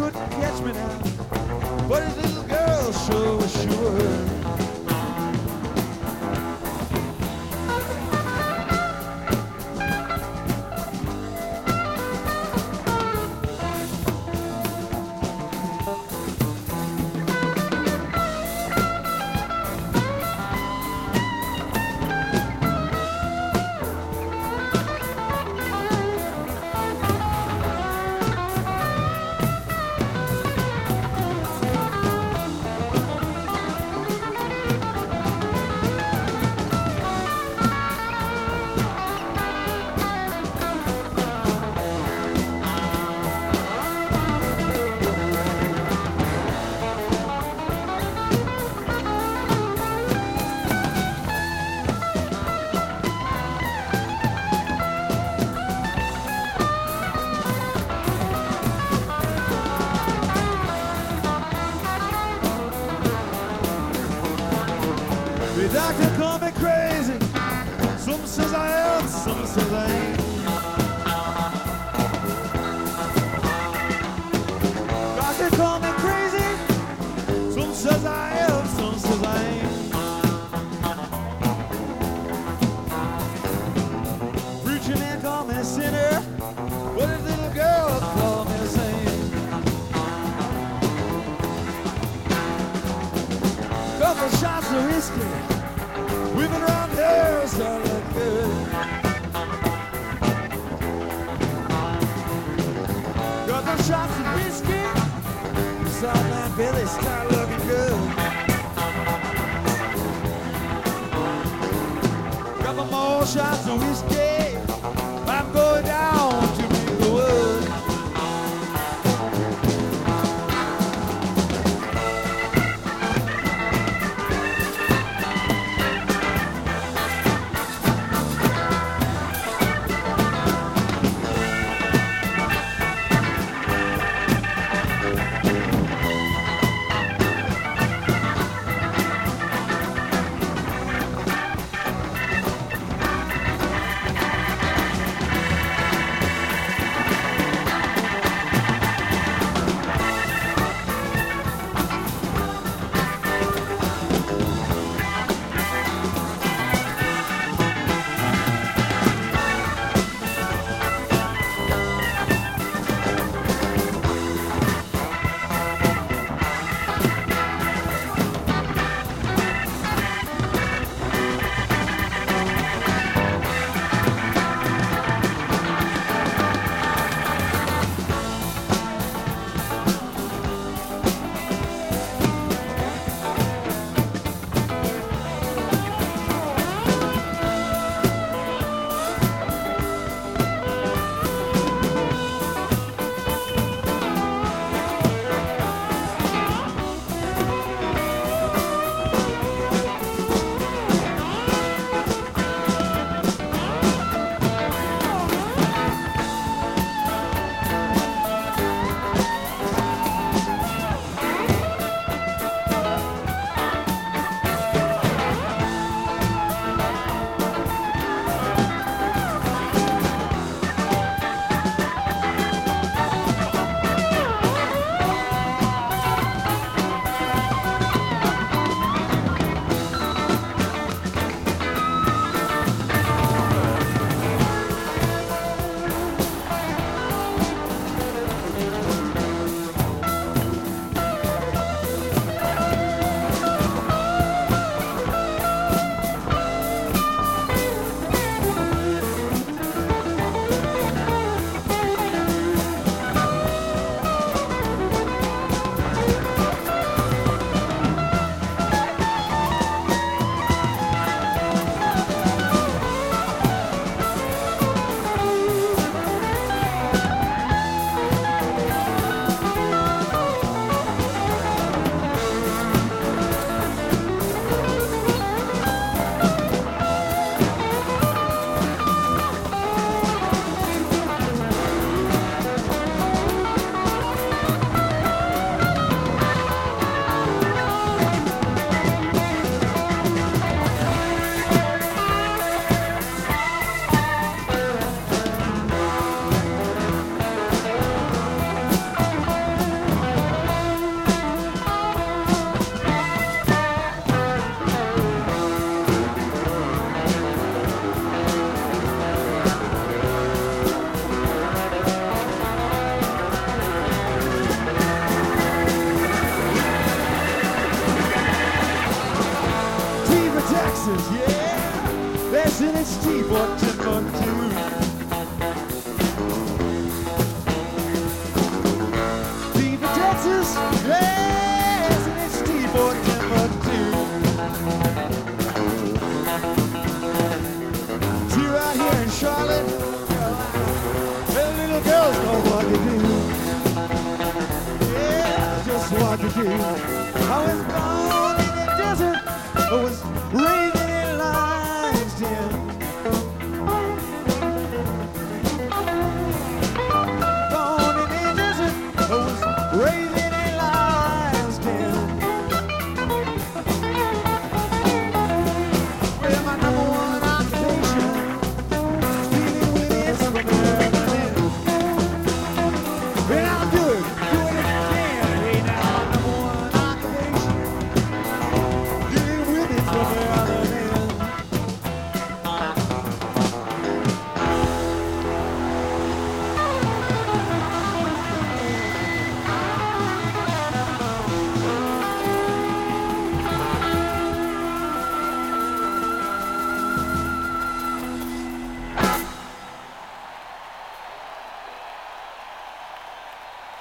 couldn't catch me now, but his little girl sure was sure. The doctor called me crazy. Some says I am, some says I ain't. Doctor called me crazy. Some says I am, some says I ain't. Preacher man called me a sinner, but his little girl called me a saint. Couple shots of whiskey. We've been around here, so look good. Couple shots of whiskey, Southland Billy start looking good. Couple more shots of whiskey, I'm going down to meet the wood. Charlotte, the little girls know what to do. Yeah, just what to do. I was born in the desert, I was